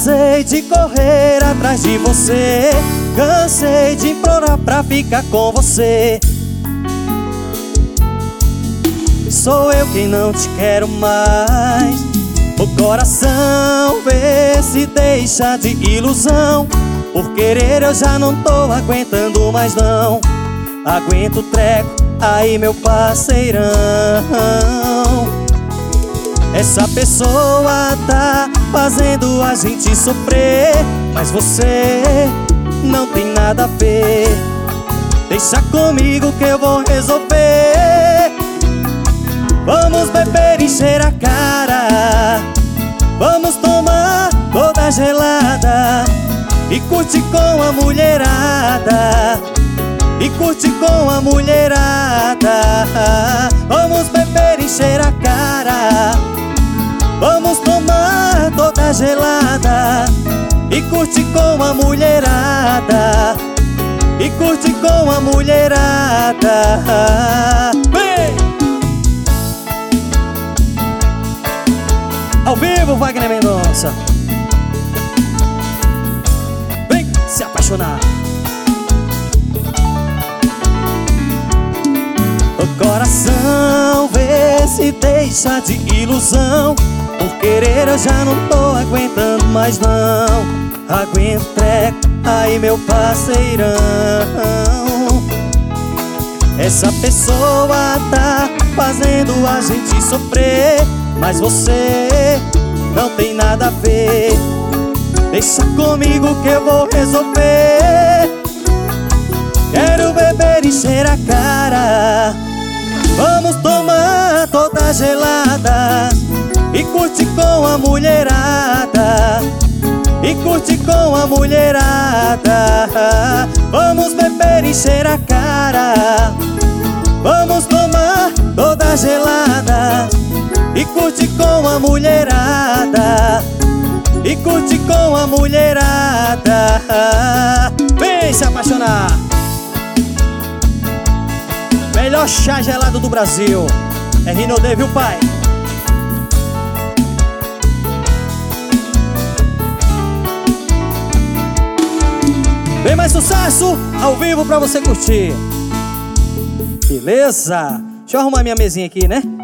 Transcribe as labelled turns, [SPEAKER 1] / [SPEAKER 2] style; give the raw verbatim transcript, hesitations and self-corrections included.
[SPEAKER 1] Cansei de correr atrás de você, cansei de implorar pra ficar com você. Sou eu quem não te quero mais. O coração vê se deixa de ilusão. Por querer eu já não tô aguentando mais não. Aguento o treco, aí meu parceirão. Essa pessoa tá fazendo a gente sofrer, mas você não tem nada a ver. Deixa comigo que eu vou resolver. Vamos beber e encher a cara, vamos tomar toda gelada e curte com a mulherada, e curte com a mulherada. Vamos beber e encher a cara, vamos tomar toda gelada e curte com a mulherada, e curte com a mulherada. Vem! Ao vivo, Wagner Mendonça. Vem se apaixonar. O coração vê se deixa de ilusão. Por querer eu já não tô aguentando mais não. Aguento treco, aí meu parceirão. Essa pessoa tá fazendo a gente sofrer, mas você não tem nada a ver. Deixa comigo que eu vou resolver. Quero beber e encher a cara, vamos tomar toda gelada e curte com a mulherada, e curte com a mulherada. Vamos beber e encher a cara, vamos tomar toda gelada e curte com a mulherada, e curte com a mulherada. Vem se apaixonar. Melhor chá gelado do Brasil é Rinodê, viu pai? Vem mais sucesso ao vivo pra você curtir. Beleza? Deixa eu arrumar minha mesinha aqui, né?